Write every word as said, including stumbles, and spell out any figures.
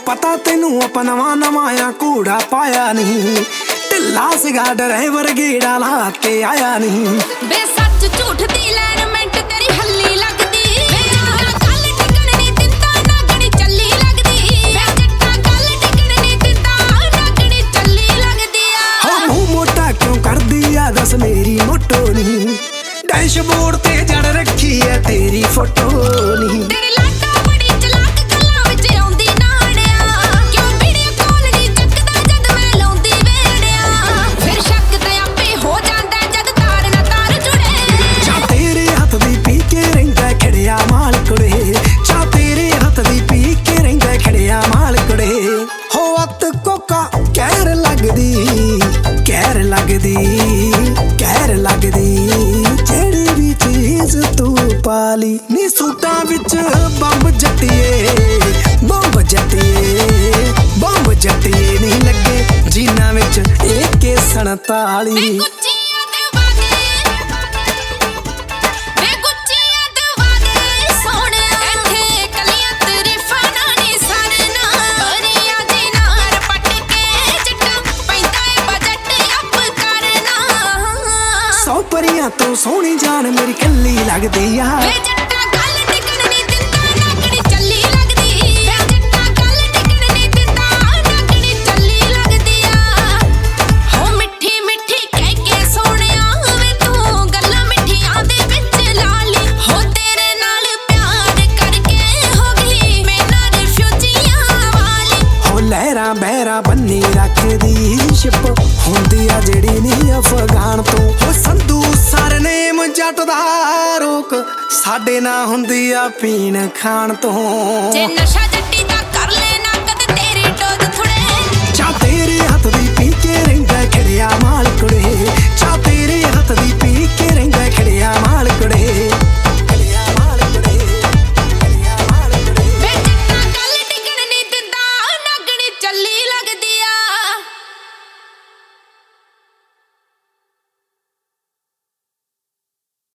पता तेनू आप नवा नवा आ कूड़ा पाया नहीं, ढिला सीगा ड्राइवर गेड़ा ला के आया नहीं। बे सच झूठ दी अलाइनमेंट तेरी हल्ली लगदी, बे जट्टा गल टिकण नहीं दिंदा नागणी चली लगदी, बे जट्टा गल टिकण नहीं दिंदा नागणी चली लगदी आ। हो मुंह मोटा क्यों कर दिया दस मेरी मोटो नहीं, डैशबोर्ड ते जड़ रखी है तेरी फोटो नहीं। तेरी लाटा बड़ी चलाक गल्लां विच आउंदी नाड़िया, क्यों वीडियो कॉल नहीं चुकदा जद मैं लाउंदी वेड़िया, फिर शक ते आपे हो जांदा जद तार ना तार जुड़े। चा तेरे हथ दी पी के रहिंदा खड़िया माल कुड़े, चा तेरे हथ दी पी के रहिंदा खड़िया माल कुड़े। हो अत कोका कहर लगदी, कहर लगदी, कहर लगदी, जेड़ी भी चीज तू पाली नी सूटां विच बंब जट्टिए, बंब जट्टिए, बंब जट्टिए नहीं लगे जीना विच ए के सनताली। वे गुच्चियां दे वादे, वे गुच्चियां दे वादे सोहणिया, इत्थे कलियां तरीफां नाल नी सरना, परियां दे नार पट के चिट्टा पैंदा ए बजट अप करना। सौ परियां तो सोहनी जान मेरी कल्ली लगदी आ, वे जट्टा गल टिकण नहीं दिंदा नागणी चली लगदी, वे जट्टा गल टिकण नहीं दिंदा नागणी चली लगदी आ। हो मिठी मिठी कह के सोहणिया वे तू गल्लां मिठियां दे विच ला ली, हो तेरे नाल प्यार करके हो गई मैं ना रिफ्यूजियां वाली। हो लहरां बहरां बन्नी रखदी शिप हुंदी आ जेड़ी नी अफगान तो। हो संधू सरनेम जट दा रोक साडे ना हुंदी आ पीण खाण तो। जे नशा जट्टी